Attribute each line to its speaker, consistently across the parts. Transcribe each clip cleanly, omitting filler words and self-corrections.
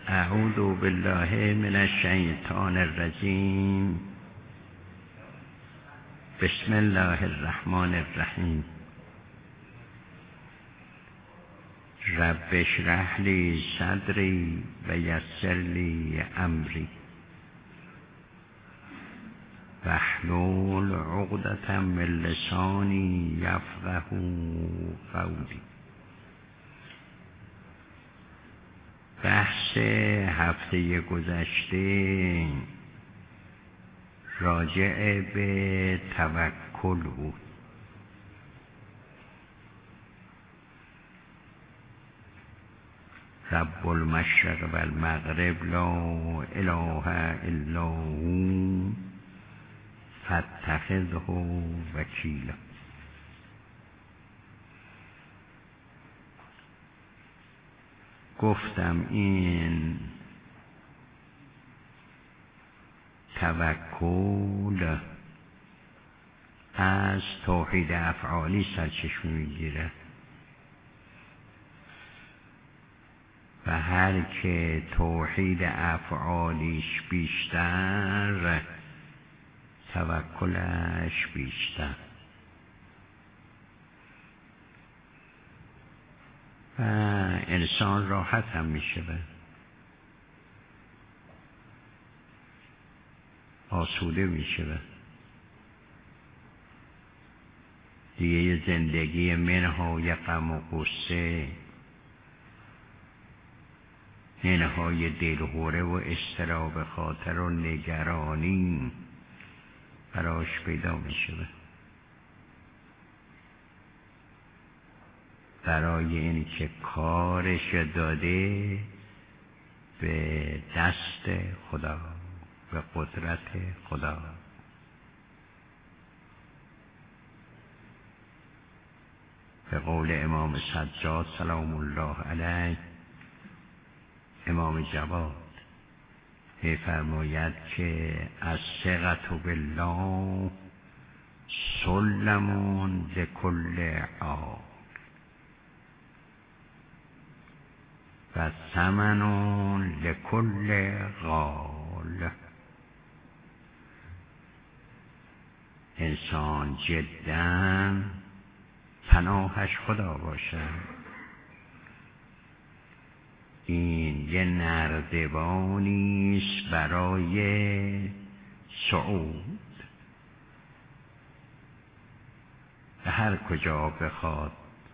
Speaker 1: اعوذ بالله من الشیطان الرجیم. بسم الله الرحمن الرحیم. رب اشرح لی صدری و یسر لی امری واحلل عقدة من لسانی یفقهوا قولی. بحث هفته گذشته راجع به توکل بود. رب المشرق و المغرب لا اله الا هو فاتخذه وکیلا. گفتم این توکل از توحید افعالی سرچشمه میگیره و هر که توحید افعالیش بیشتر توکلش بیشتر. و انسان راحت هم میشه، آسوده میشه، دیگه زندگی منهای غم و غصه، منهای دلهوره و اضطراب خاطر و نگرانی براش پیدا میشه. برای این که کارش داده به دست خدا، به قدرت خدا. به قول امام سجاد سلام الله علیه، امام جواد می‌فرماید که الثقة بالله سلم لکل عال و ثمن لکل غال. انسان جدا پناهش خدا باشه. این یه نردبانیست برای صعود. به هر کجا بخواد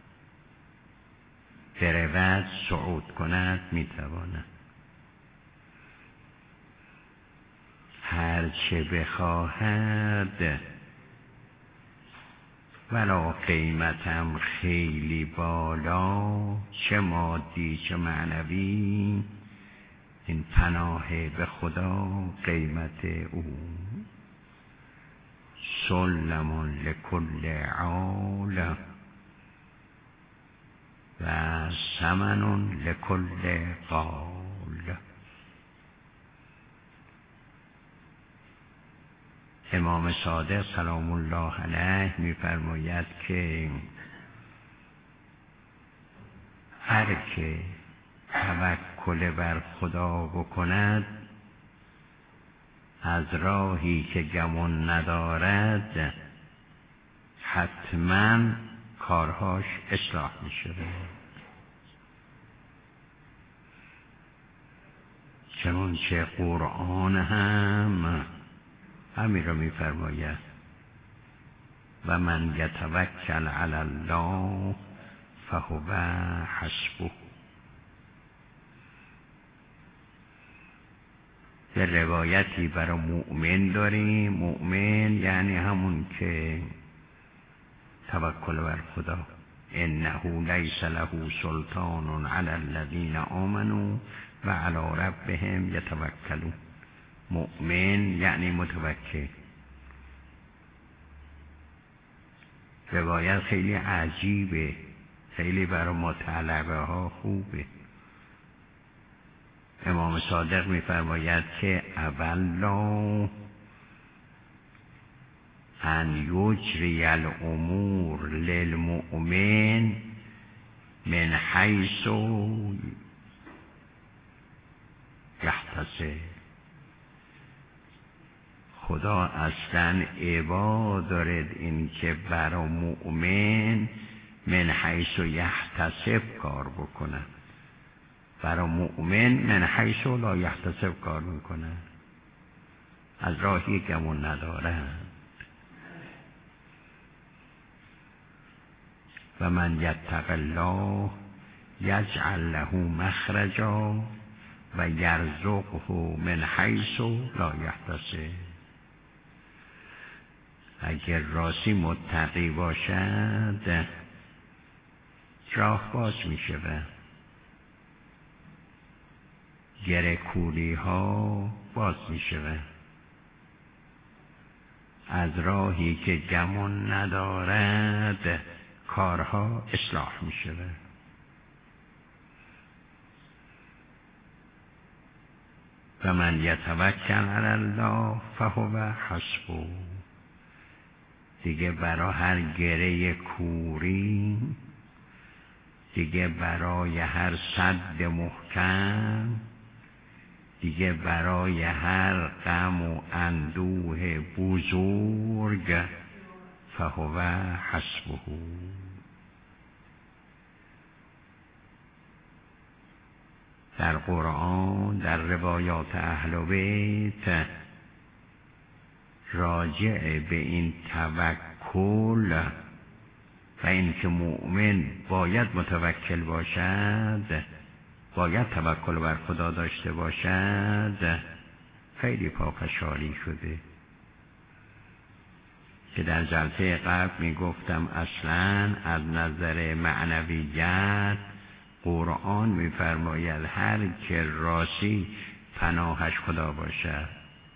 Speaker 1: برود صعود کند میتواند. هر چه بخواهد ولا قیمتم خیلی بالا، چه مادی چه معنوی، این پناه به خدا قیمت او. سلم لکل عال و ثمن لکل قال. امام صادق سلام الله علیه می‌فرماید که هر که توکل بر خدا بکند از راهی که گمان ندارد حتما کارهاش اصلاح میشه. چنانچه قرآن هم همین را می‌فرماید و من یتوکل علی الله فهو حسبه. یه روایتی برای مؤمن داریم. مؤمن یعنی همون که توکل بر خدا. انه لیس له سلطان علی الذین آمنوا و علی ربهم یتوکلون. مؤمن یعنی متوکل. روایت خیلی عجیبه، خیلی برای مطلبه ها خوبه. امام صادق می‌فرماید که اولا ان یجری الامور للمؤمن من حیث یحتسب. خدا اصلا ابا دارد این که برای مؤمن من حیث یحتسب کار بکنه، برای مؤمن من حیث لا یحتسب کار میکنه، از راهی گمون نداره. و من یتق الله یجعل له مخرجا و یرزقه من حیث لا یحتسب. اگر راستی متقی باشد راه باز می شود، گره کوری ها باز می شود، از راهی که گمان ندارد کارها اصلاح می شود. و من یتوکل علی الله فهو حسبه. دیگه برای هر گره کوری، دیگه برای هر سد محکم، دیگه برای هر غم و اندوه بزرگ فهو حسبه. در قرآن در روایات اهل بیت راجع به این توکل و اینکه مؤمن باید متوکل باشد، باید توکل بر خدا داشته باشد، خیلی پافشاری شده که در جلسه قبل می گفتم اصلا از نظر معنویت قرآن می فرماید هر که راستی پناهش خدا باشد،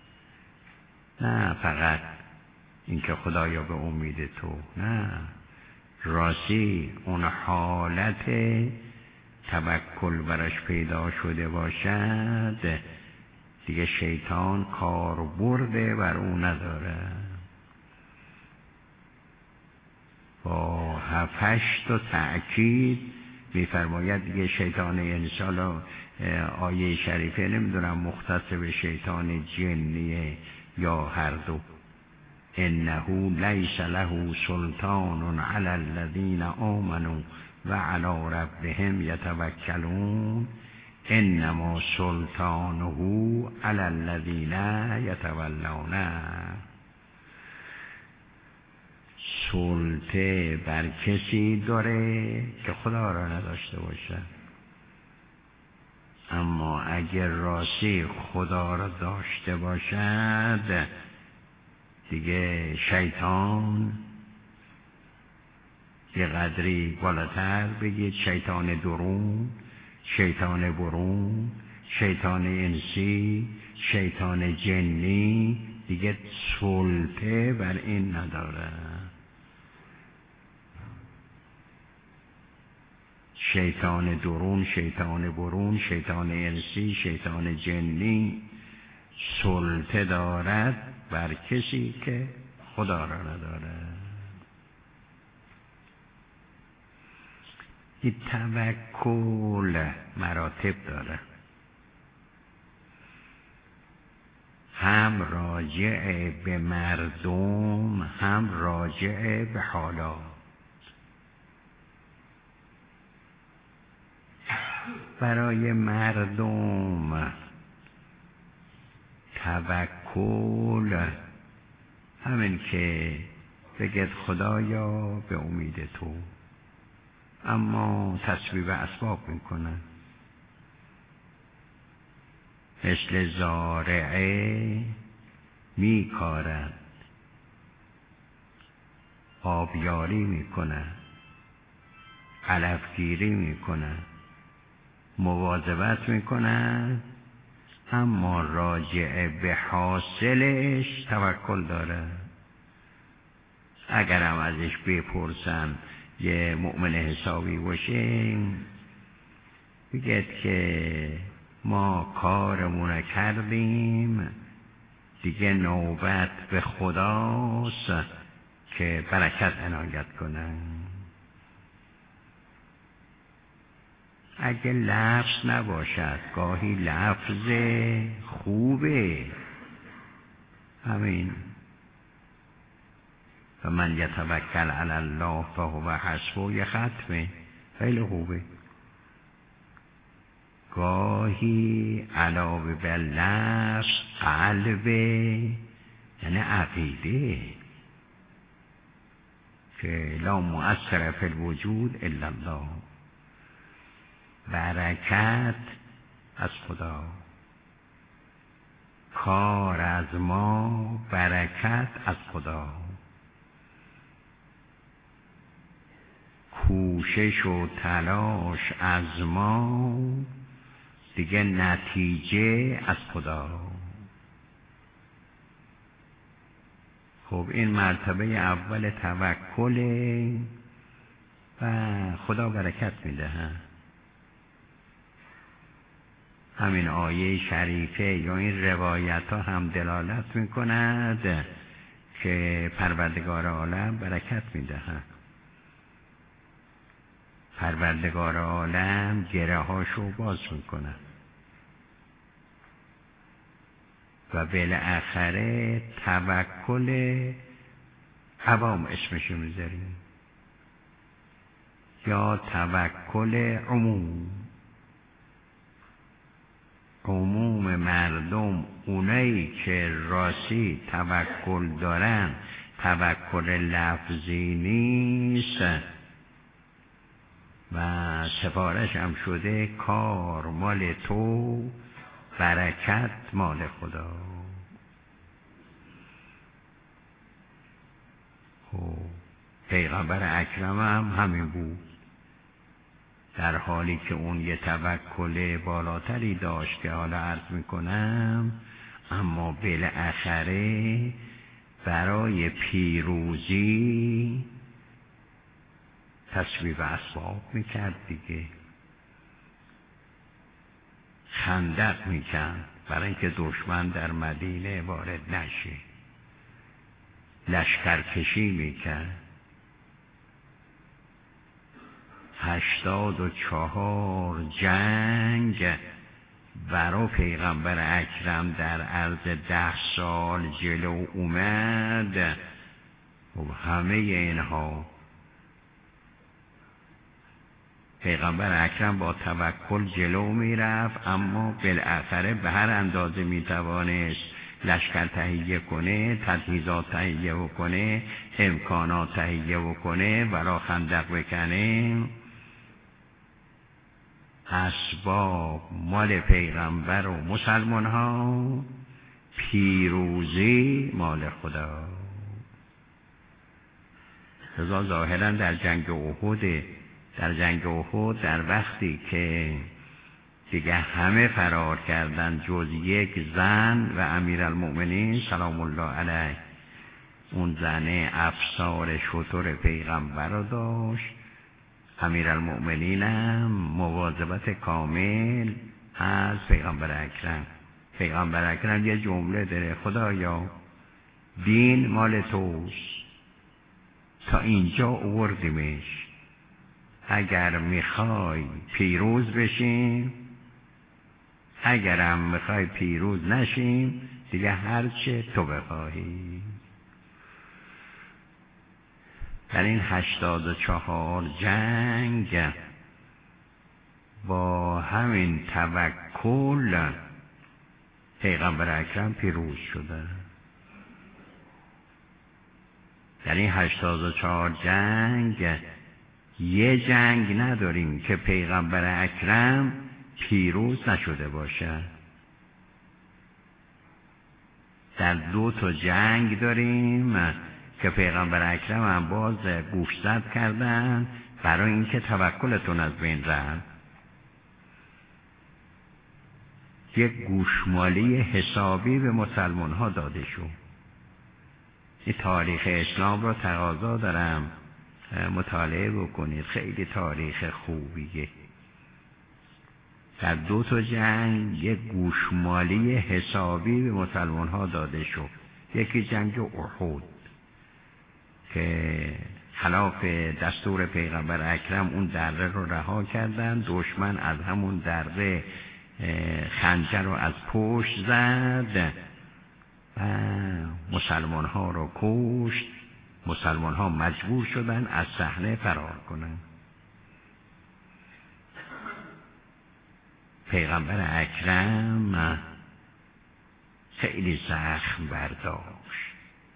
Speaker 1: نه فقط اینکه خدایا به امید تو، نه راستی اون حالت توکل برش پیدا شده باشد دیگه شیطان کار برده بر اون نداره. با 7-8 تأکید می‌فرماید دیگه شیطان انشاءالله آیه شریفه نمیدونم مختص به شیطان جنیه یا هر دو، انه لیس له سلطان علی الذین آمنوا و علی ربهم یتوکلون انما سلطانه علی الذین یتولونه. سلطه بر کسی داره که خدا را نداشته باشه، اما اگر راستی خدا را داشته باشد دیگه شیطان یه قدری بالاتر بگید شیطان درون، شیطان برون، شیطان انسی، شیطان جنی دیگه سلطه بر این نداره. شیطان درون، شیطان برون، شیطان انسی، شیطان جنی سلطه دارد بر کسی که خدا را نداره. این توکل مراتب داره، هم راجع به مردم هم راجع به حالات. برای مردم توکل همین که بگید خدایا به امید تو، اما تسبیب اسباب میکنن، مثل زارعه میکارد، آبیاری میکنه، علفگیری میکنه، مواظبت میکنه، اما راجع به حاصلش توکل داره. اگرم ازش بپرسن یه مؤمن حسابی باشه بگید که ما کارمون کردیم دیگه نوبت به خداست که برکت عنایت کنه. اگه لفظ نباشد گاهی لفظ خوبه. همین و من یتوکل علی الله فهو حسبه یه ختمه خیلی خوبه. گاهی علاوه بر لفظ قلبه، یعنی عقیده که لا مؤثر فی الوجود الا الله. برکت از خدا، کار از ما، برکت از خدا، کوشش و تلاش از ما، دیگه نتیجه از خدا. خب این مرتبه اول توکله و خدا برکت میده. همین آیه شریفه یا این روایت ها هم دلالت میکند که پروردگار عالم برکت میده. پروردگار عالم گره هاشو باز میکنه و بالاخره توکل عوام اسمشو میذاریم یا توکل عموم. عموم مردم اونایی که راستی توکل دارن، توکل لفظی نیست و سفارش هم شده کار مال تو، برکت مال خدا. خب پیغمبر اکرم هم همین بود، در حالی که اون یه توکل بالاتری داشت که حالا عرض میکنم، اما بالاخره برای پیروزی تصویب اسباب میکرد دیگه. خندق میکرد برای اینکه دشمن در مدینه وارد نشه، لشکرکشی میکرد. 84 جنگ برای پیغمبر اکرم در عرض 10 سال جلو اومد و همه اینها پیغمبر اکرم با توکل جلو میرفت، اما بالاخره به هر اندازه میتوانست لشکر تهیه کنه، تجهیزات تهیه بکنه، امکانات تهیه بکنه، برای خندق بکنه. اسباب مال پیغمبر و مسلمان ها، پیروزی مال خدا. رضا ظاهرا در جنگ احد، در وقتی که دیگه همه فرار کردن جز یک زن و امیرالمؤمنین سلام الله علیه، اون زنه افسار شتر پیغمبر رو داشت، امیرالمؤمنین هم مواظبت کامل از پیغمبر اکرم. پیغمبر اکرم یه جمله داره: خدایا دین مال توست، تا اینجا آوردیمش، اگر میخوای پیروز بشیم، اگرم میخوای پیروز نشیم، دیگه هرچه تو بخواهی. در این 84 جنگ با همین توکل پیغمبر اکرم پیروز شده. در این 84 جنگ یه جنگ نداریم که پیغمبر اکرم پیروز نشده باشه. در 2 جنگ داریم که پیغمبر اکرم هم باز گوشزد کردن برای اینکه توکلتون از بین رفت. یک گوشمالی حسابی به مسلمان ها داده شد. این تاریخ اسلام را تقاضا دارم مطالعه بکنید، خیلی تاریخ خوبیه. در 2 جنگ یک گوشمالی حسابی به مسلمان ها داده شد. یکی جنگ احد که خلاف دستور پیغمبر اکرم اون دره رو رها کردن. دشمن از همون دره خنجر رو از پشت زد و مسلمان ها رو کشت. مسلمان ها مجبور شدن از صحنه فرار کنن. پیغمبر اکرم خیلی زخم برداشت.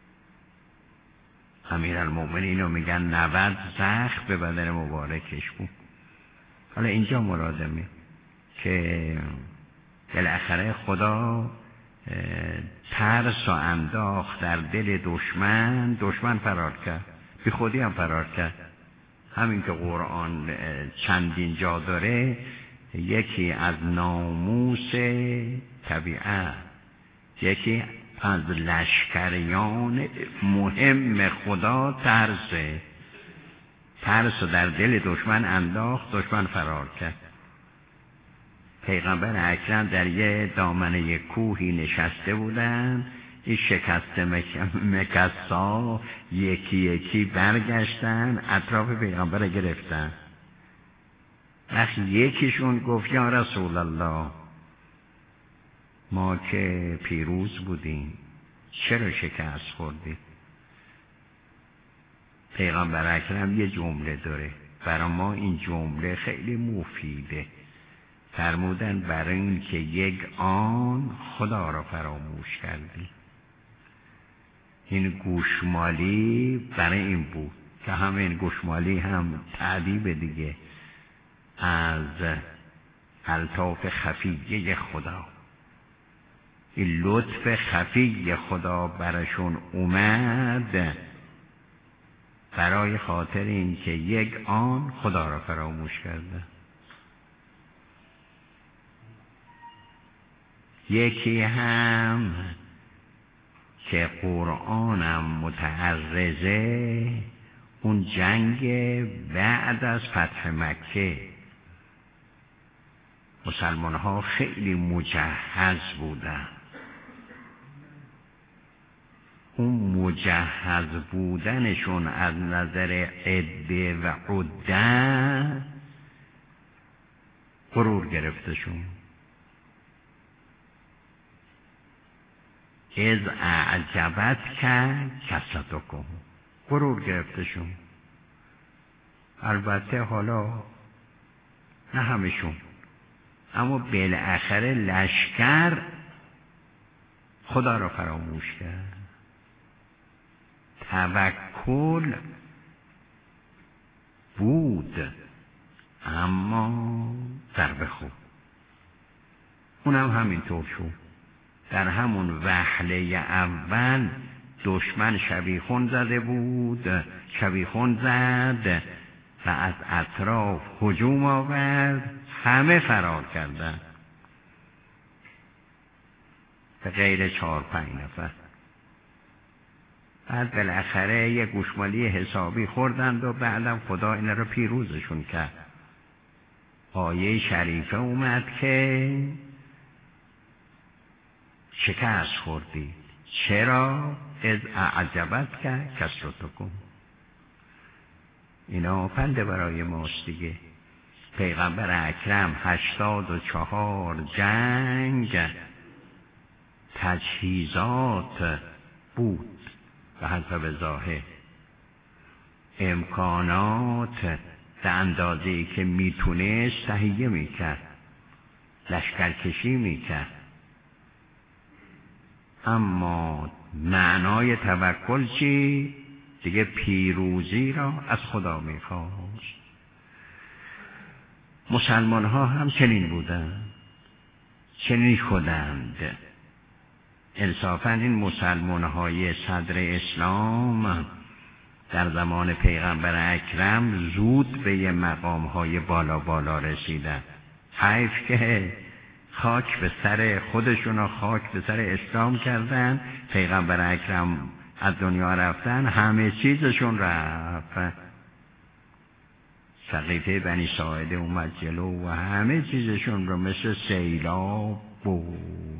Speaker 1: امیرالمومنین رو میگن 90 زخم به بدن مبارکش بود. حالا اینجا مرادمه که بالاخره خدا ترس و انداخت در دل دشمن فرار کرد، بی خودی هم فرار کرد. همین که قرآن چندین جا داره، یکی از ناموس طبیعت، یکی از لشکریان مهم خدا ترس و در دل دشمن انداخت، دشمن فرار کرد. پیغمبر اکرم در یه دامنه کوهی نشسته بودن. این شکسته مکسا یکی یکی برگشتن اطراف پیغمبر گرفتن. وقتی یکیشون گفت یا رسول الله، ما که پیروز بودیم، چرا شکست خوردید؟ پیغمبر اکرم یه جمله داره، برای ما این جمله خیلی مفیده. فرمودن برای این که یک آن خدا را فراموش کردی. این گوشمالی برای این بود که همین گوشمالی هم تعدیب دیگه از الطاف خفیه خدا. این لطف خفی خدا برشون اومد برای خاطر این که یک آن خدا را فراموش کرده. یکی هم که قرآنم متعرضه، اون جنگ بعد از فتح مکه مسلمان ها خیلی مجهز بودن. اون مجهز بودنشون از نظر عده و عده غرور گرفتشون. از اعجبت که کثرتکم، غرور گرفتشون. البته حالا نه همشون، اما بالاخره لشکر خدا را فراموش کرد. توکل بود اما ضربه خورد. اونم همینطور شد. در همون وهله اول دشمن شبیخون زده بود، شبیخون زد و از اطراف هجوم آورد، همه فرار کردند به غیر 4-5 نفر. بعد بالاخره یک گوشمالی حسابی خوردند و بعدم خدا اینا رو پیروزشون کرد. آیه شریفه اومد که شکست خوردید، چرا؟ از اعجبت که کثرتکم. اینا پنده برای ماست دیگه. پیغمبر اکرم 84 جنگ تجهیزات بود به حسب ظاهر، امکانات به اندازه‌ای که میتونست تهیه میکرد، لشکرکشی میکرد. اما معنای توکل چی؟ دیگه پیروزی را از خدا میخواست. مسلمان ها هم چنین بودند، چنین شدند. انصافاً این مسلمان های صدر اسلام در زمان پیغمبر اکرم زود به یه مقام های بالا رسیدن. حیف که خاک به سر خودشون و خاک به سر اسلام کردن. پیغمبر اکرم از دنیا رفتن، همه چیزشون رفت. سقیفه بنی ساعده اومد جلو و همه چیزشون رو مثل سیلاب بود.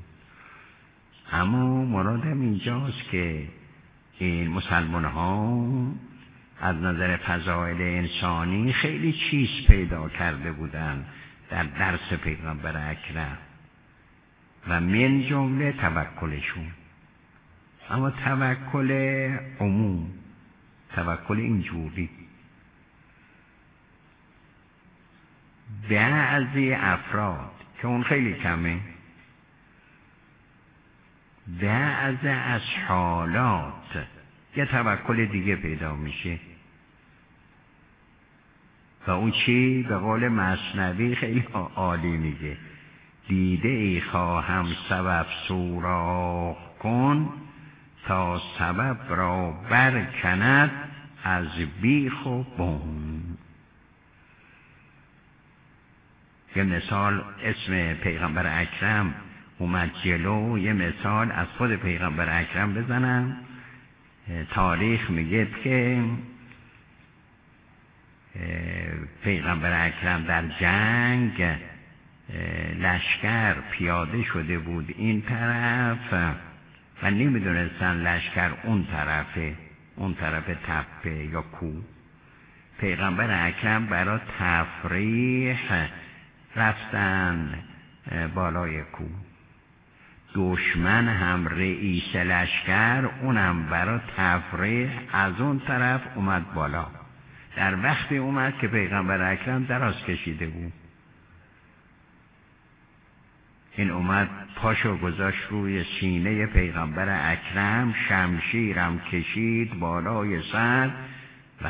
Speaker 1: اما مرادم اینجاست که این مسلمان ها از نظر فضائل انسانی خیلی چیز پیدا کرده بودن در درس پیغمبر اکرم و من جمله توکلشون. اما توکل عموم، توکل اینجوری، بعضی افراد که اون خیلی کمه، بعضی از حالات یه توکل دیگه پیدا میشه و اون چی؟ به قول مثنوی خیلی عالی میگه: دیده ای خواهم سبب سوراخ کن تا سبب را برکند از بیخ و بن. یه مثال اسم پیغمبر اکرم اومد جلو، یه مثال از خود پیغمبر اکرم بزنم. تاریخ میگه که پیغمبر اکرم در جنگ لشکر پیاده شده بود این طرف و نمیدونستن لشکر اون طرف تپه یا کوه. پیغمبر اکرم برای تفریح رفتن بالای کوه. دشمن هم رئیس لشکر اونم برای تفریح از اون طرف اومد بالا. در وقتی اومد که پیغمبر اکرم دراز کشیده بود، این اومد پاشو گذاشت روی سینه پیغمبر اکرم، شمشیرم کشید بالای سر و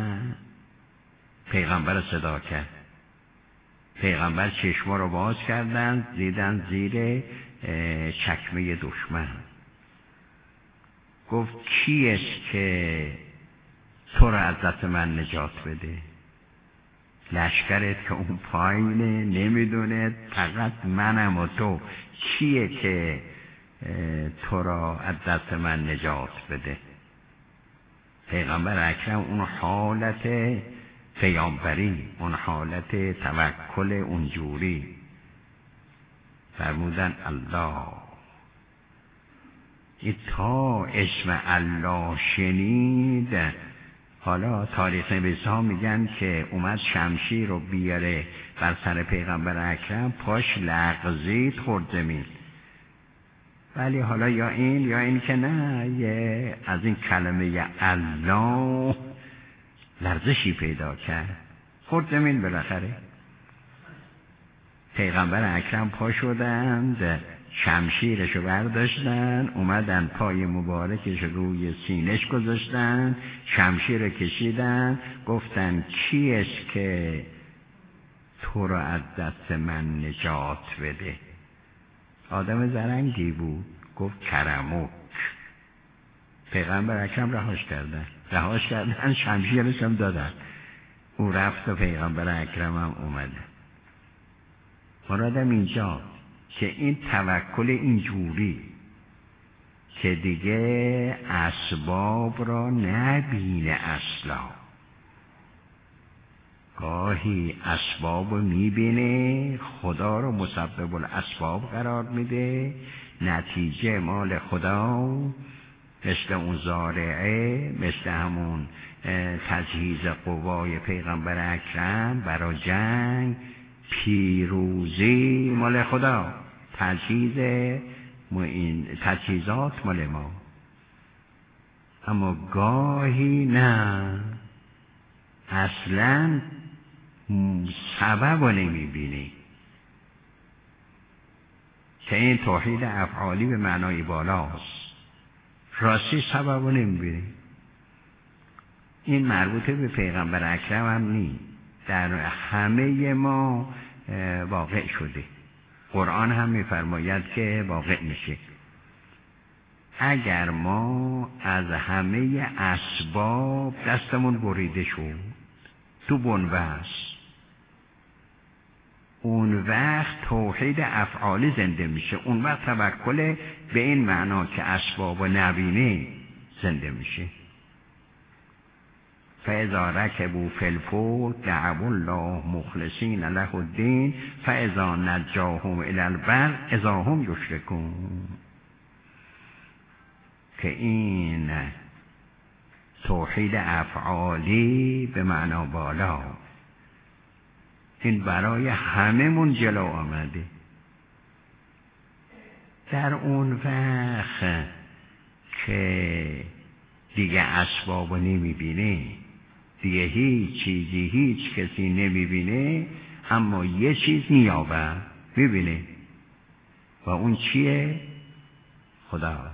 Speaker 1: پیغمبر صدا کرد. پیغمبر چشما رو باز کردن، دیدن زیر چکمه دشمن. گفت کیست که تو رو از دست من نجات بده؟ لشکرت که اون پایینه نمیدونه، فقط منم و تو، کیه که تو را از دست من نجات بده؟ پیغمبر اکرم اون حالت پیامبری، اون حالت توکل اونجوری فرمودن الله. این تا اسم الله شنید، حالا تاریخ نویس ها میگن که اومد شمشیر رو بیاره بر سر پیغمبر اکرم، پاش لغزید خورد زمین. ولی حالا یا این که نه، یه از این کلمه الله لرزشی پیدا کرد، خورد زمین بالاخره. پیغمبر اکرم پا شدند، شمشیرشو برداشتن، اومدن پای مبارکش روی سینش گذاشتن، شمشیر کشیدن، گفتن کیست که تو رو از دست من نجات بده؟ آدم زرنگی بود، گفت کرمک. پیغمبر اکرم رهاش کردن، شمشیرش هم دادن. او رفت و پیغمبر اکرم هم اومده. مرادم اینجا که این توکل اینجوری که دیگه اسباب را نبینه اصلا، گاهی اسباب رو میبینه، خدا رو مسبب الاسباب قرار میده، نتیجه مال خدا، مثل اون زارعه، مثل همون تجهیز قوای پیغمبر اکرم برای جنگ، پیروزی مال خدا، تجهیزات مال ما. اما گاهی نه، اصلا سبب رو نمیبینی که این توحید افعالی به معنای بالاست. راستی سبب رو نمیبینی. این مربوطه به پیغمبر اکرم هم نیست، در همه ما واقع شده. قرآن هم میفرماید که واقع میشه. اگر ما از همه اسباب دستمون بریده شد تو بنبست، اون وقت توحید افعالی زنده میشه. اون وقت توکل به این معنا که اسباب و نبینه زنده میشه. فاذا ركبوا في الفلك دعوا الله مخلصین له الدین فاذا نجاهم الى البر اذا هم یشرکون. که این توحید افعالی به معنا بالا. این برای همه من جلو آمده. در اون وقت که دیگه اسبابو نمیبینه، دیگه هیچ چیزی هیچ کسی نمیبینه، اما یه چیز میابه، میبینه، و اون چیه؟ خدا.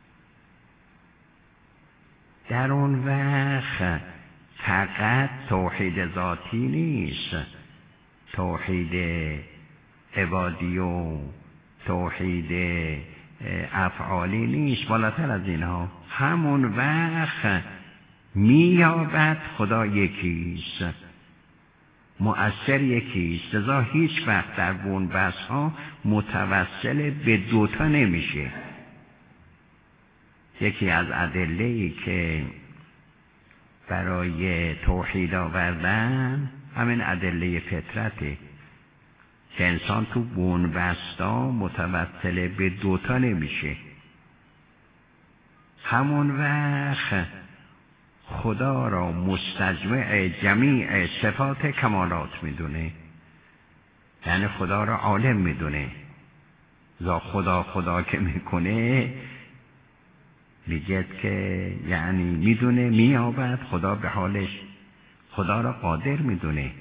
Speaker 1: در اون وقت فقط توحید ذاتی نیست، توحید عبادی و توحید افعالی نیست، بالاتر از اینها. همون وقت میابد خدا یکیست، مؤثر یکیست. لذا هیچ وقت در بنبست ها متوسل به دوتا نمیشه. یکی از ادله‌ای که برای توحید آوردن همین ادله فطرته که انسان تو بنبستا متوسل به دوتا نمیشه. همون وقت خدا را مستجمع جمیع صفات کمالات میدونه، یعنی خدا را عالم میدونه. ذا خدا که میکنه میگه که یعنی میدونه، میابد خدا به حالش، خدا را قادر میدونه،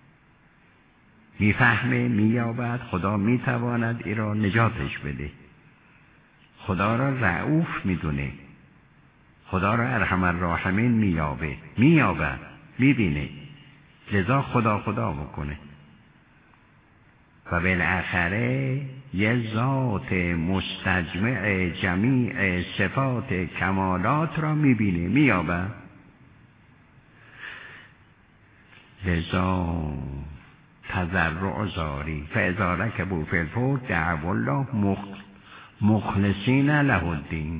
Speaker 1: میفهمه، میابد خدا میتواند ای را نجاتش بده. خدا را رؤوف میدونه، خدا را ارحم الراحمین میابد، میبینه. لذا خدا میکنه و بالاخره یه ذات مستجمع جمیع صفات کمالات را میبینه، میابد. لذا تضرع زاری فاذا رکبوا فی الفلک دعوا الله مخلصین له الدین.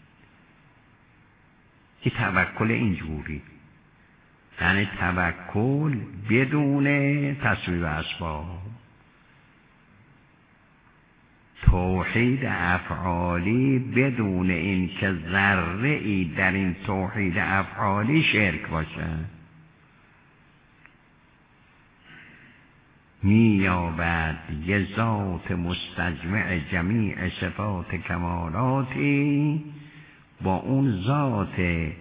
Speaker 1: این توکل اینجوری، یعنی توکل بدون تسبیب اسباب. توحید افعالی بدون این که ذره‌ای در این توحید افعالی شرک باشه. میابد یه ذات مستجمع جمیع صفات کمالاتی، با اون ذات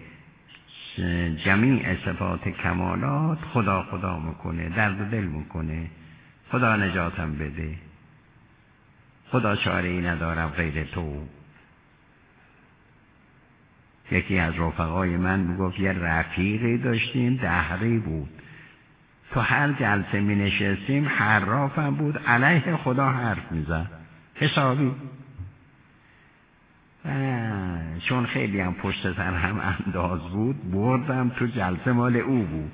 Speaker 1: جمیع صفات کمالات خدا میکنه، درد دل میکنه، خدا نجاتم بده، خدا چاره ای ندارم غیر تو. یکی از رفقای من میگفت یه رفیقی داشتیم، دهری بود، تو هر جلسه می نشستیم حرافم بود، علیه خدا حرف میزد حسابی. چون خیلی هم پشت سر هم انداز بود، بردم تو جلسه مال او بود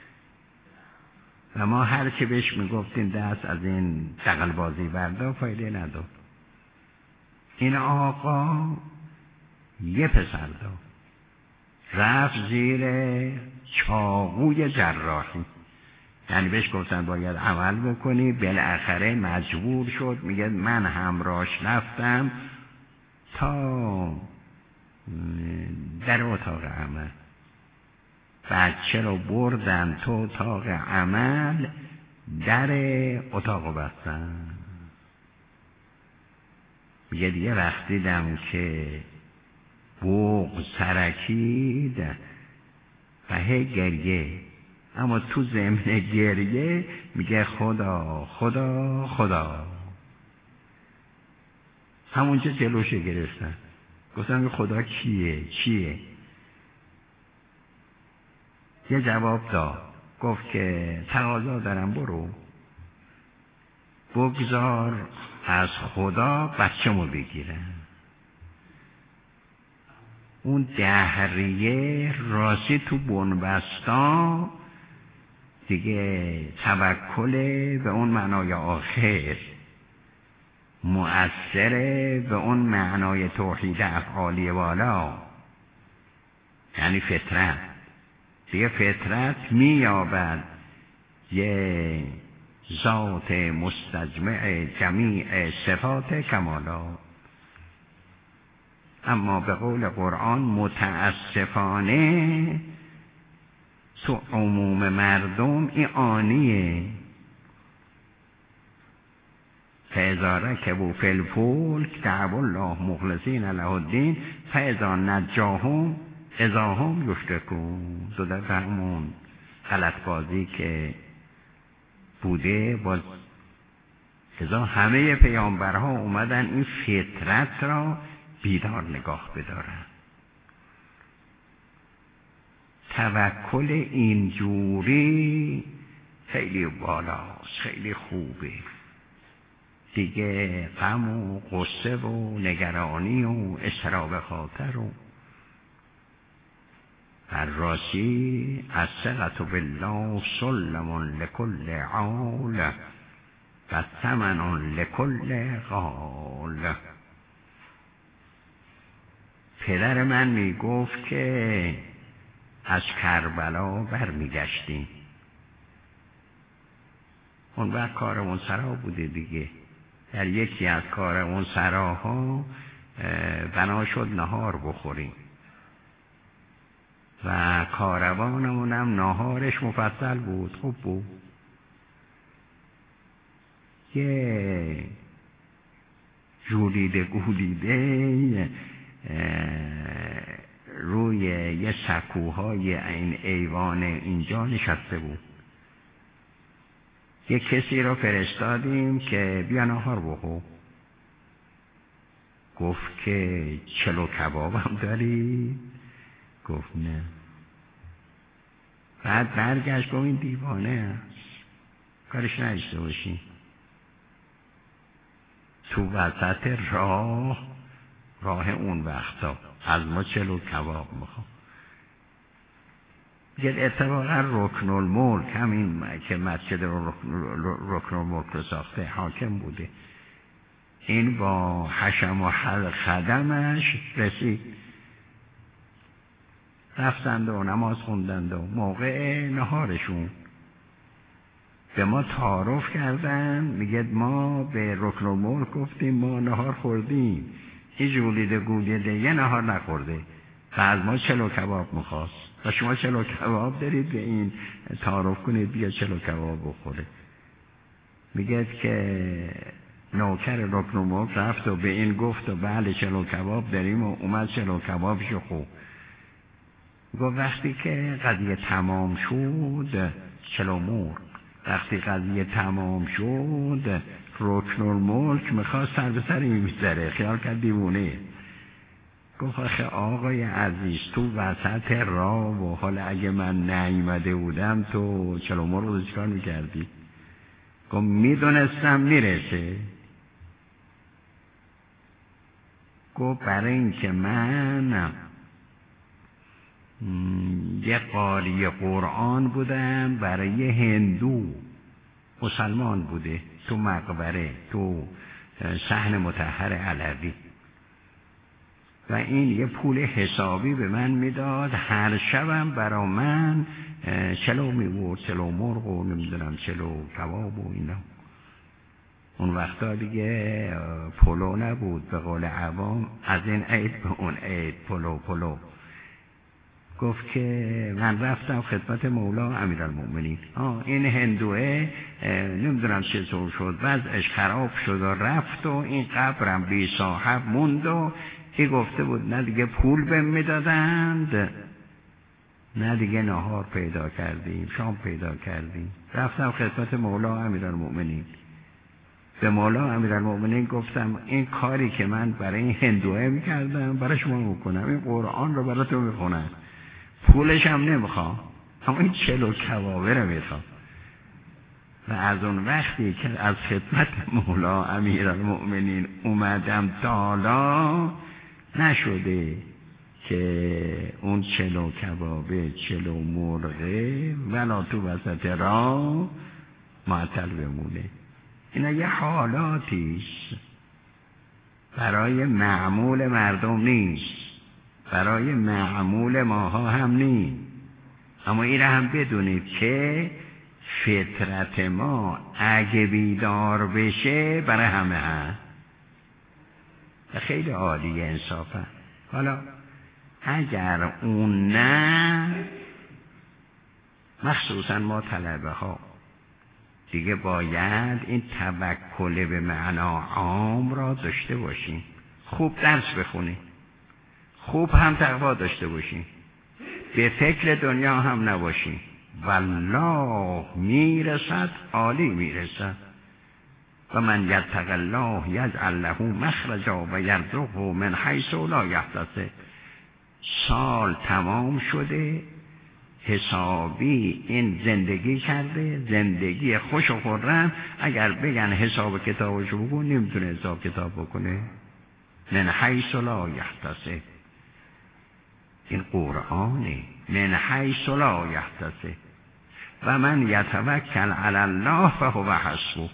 Speaker 1: و ما هر که بهش میگفتیم دست از این دغل بازی بردا، فایده نداد. این آقا یه پسر داد، رفت زیر چاقوی جراحی، یعنی بهش گفتن باید عمل بکنی، بالاخره مجبور شد. میگه من همراهش رفتم تا در اتاق عمل، بچه رو بردن تو اتاق عمل، در اتاق بستن. میگه دیگه وقتی دیدم که بغض ترکید و هی گریه، اما تو ضمن گریه میگه خدا. همونجا جلوش گرفتن، گفتم خدا چیه؟ یه جواب داد، گفت که تقاضا دارم، برو بگذار از خدا بچه‌مو بگیرم. اون دهریه راسی تو بنبستا دیگه توکل به اون معنای آخر، مؤثره به اون معنای توحید افعالی والا، یعنی فطرت. دیگه فطرت میابد یه ذات مستجمع جمیع صفات کمالات. اما به قول قرآن متاسفانه تو عموم مردم این آنیه. فاذا رکبوا فی الفلک دعوا الله مخلصین له الدین فاذا نجاهم اذا هم یشرکون. تو در همون غلط بازی که بوده باز ازا همه پیامبرها اومدن این فطرت را بیدار نگاه بدارن. توکل اینجوری خیلی بالاست، خیلی خوبه دیگه. غم و غصه و نگرانی و اضطراب خاطر و الراسی الثقة بالله سلم لكل عال و ثمن لكل غال. پدر من میگفت که از کربلا برمیگشتیم، اون وقت کاروان سرا بوده دیگه. در یکی از کاروان سراها بنا شد نهار بخوریم و کاروانمونم نهارش مفصل بود، خوب بود. یه جولیده گولیده روی یه سکوهای این ایوان اینجا نشسته بود. یه کسی رو فرستادیم که بیا نهار بخور. گفت که چلو کبابم داری؟ گفت نه. بعد برگشت گفت این دیوانه است، کارش نشته باشی. تو وسط راه اون وقتا از ما چلو کباب میخوام. یه اتفاقا رکن الملک، همین که مسجد رکن الملک رو ساخته، حاکم بوده. این با حشم و خدمش رسید، رفتند و نماز خوندند و موقع نهارشون به ما تعارف کردن. میگه ما به رکن الملک گفتیم ما نهار خوردیم، این جولیده گولیده یه نهار نخورده و از ما چلو کباب میخواست و شما چلو کباب دارید، به این تعارف کنید بیا چلو کباب بخوره. میگه که نوکر رکن الملک رفت و به این گفت و بله چلو کباب داریم و اومد چلو کبابشو خوب. گفت وقتی که قضیه تمام شد چلو مرغ، وقتی قضیه تمام شد رکن الملک میخواست سر به سر این میذاره، خیال کرد دیوونه. گفت آخه آقای عزیز تو وسط راه و حالا اگه من نیامده بودم تو چلو مرغ رو چیکار میکردی؟ گفت میدونستم میرسه. گفت برای اینکه من یه قاری قرآن بودم برای هندو، مسلمان بوده، تو مقبره، تو صحن مطهر علوی، و این یه پول حسابی به من میداد، هر شبم برا من چلو میبرد، چلو مرغ و نمیدونم چلو کباب و اینا. اون وقتا دیگه پلو نبود، به قول عوام از این عید به اون عید پلو. گفت که من رفتم خدمت مولا امیرالمومنین، این هندوه نمیدونم چطور شد وضعش خراب شد و رفت و این قبرم بی صاحب موند و این گفته بود نه دیگه پول بهم میدادند نه دیگه نهار پیدا کردیم، شام پیدا کردیم. رفتم خدمت مولا امیرالمومنین، به مولا امیرالمومنین گفتم این کاری که من برای این هندوه میکردم برای شما میکنم، این قرآن رو برای تو میخونم، پولش هم نمیخوام، اما این چلو کبابه رو میخوام. و از اون وقتی که از خدمت مولا امیرالمومنین اومدم تالا نشده که اون چلو کبابه چلو مرغه ولا تو وسط راه معطل بمونه. اینا یه حالاتیست، برای معمول مردم نیست، برای معمول ماها هم نیست. اما این را هم بدونید که فطرت ما اگه بیدار بشه برای همه هست. خیلی عالیه انصافا. حالا اگر اون نه، مخصوصا ما طلبه ها دیگه باید این توکل به معنا عام را داشته باشیم. خوب درس بخونیم، خوب هم تقوا داشته باشیم، به فکر دنیا هم نباشیم. والله میرسد، عالی میرسد. و من یتق الله یجعل له مخرجا و یرزقه من حیث لا یحتسب. سال تمام شده، حسابی این زندگی کرده، زندگی خوش و خرم. اگر بگن حساب کتابشو بکن، نمیتونه حساب کتاب بکنه. من حیث لا یحتسب، این قرآنه. من حیث لا یحتسب و من یتوکل علی الله فهو حسبه.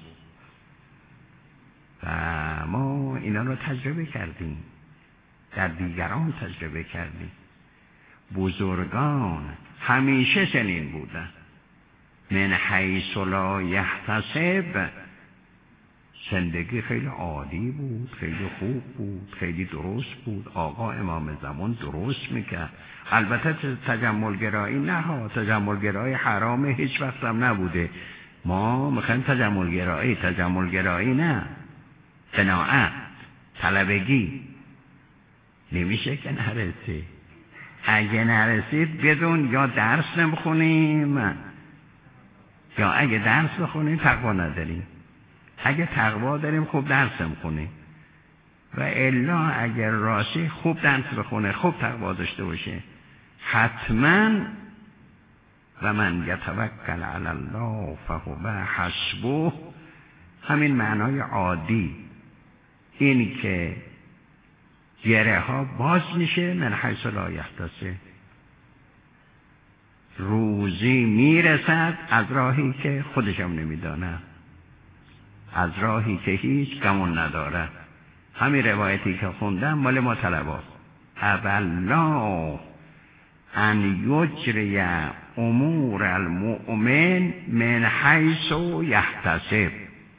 Speaker 1: و ما اینا رو تجربه کردیم، در دیگران تجربه کردیم. بزرگان همیشه چنین بودن. من حیث لا یحتسب، زندگی خیلی عالی بود، خیلی خوب بود، خیلی درست بود. آقا امام زمان درست میکرد. البته تجملگرایی نه ها، تجملگرایی حرامه، هیچ وقت هم نبوده. ما میخوایم تجملگرایی نه، قناعت، طلبگی. نمیشه که نرسید. اگه نرسید بدون یا درس نمیخونیم، یا اگه درس بخونیم تقوا نداریم. اگه تقوا داریم خوب درس میخونیم. و الا اگر راستی خوب درس بخونه، خوب تقوا داشته باشه، حتما و من یتوکل علی الله فهو حسبه. همین معنای عادی، این که گره ها باز میشه. من حیث لا یحتسب، روزی میرسد از راهی که خودشم نمیدانه، از راهی که هیچ گمان نداره. همین روایتی که خوندم مال ما طلباست. اولا ان یجری امور المؤمن من حیث یحتسب،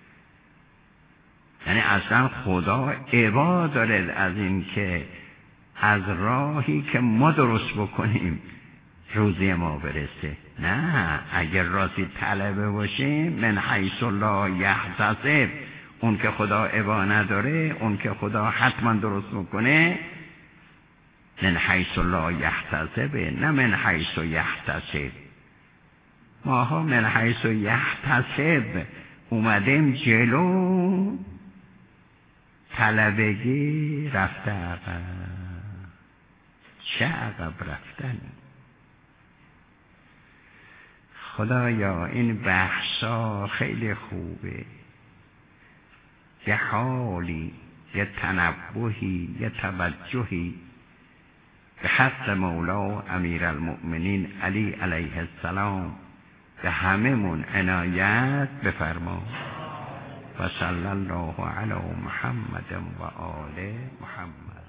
Speaker 1: یعنی اصلا خدا عبا دارد از این که از راهی که ما درست بکنیم روزی ما برسه. نه، اگر راستی طلبه باشیم من حیث لا یحتسب، اون که خدا عبا نداره، اون که خدا حتما درست میکنه، من حیث لا یحتسب نه من حیث یحتسب. ماها من حیث یحتسب اومدیم جلو، طلبگی رفته عقب. چه عقب رفتنی؟ خدایا این بحثا خیلی خوبه، یه حالی، یه تنبهی، یه توجهی به حق مولا امیر المؤمنین علی علیه السلام به همه من عنایت بفرما. و صلی الله علی محمد و آل محمد.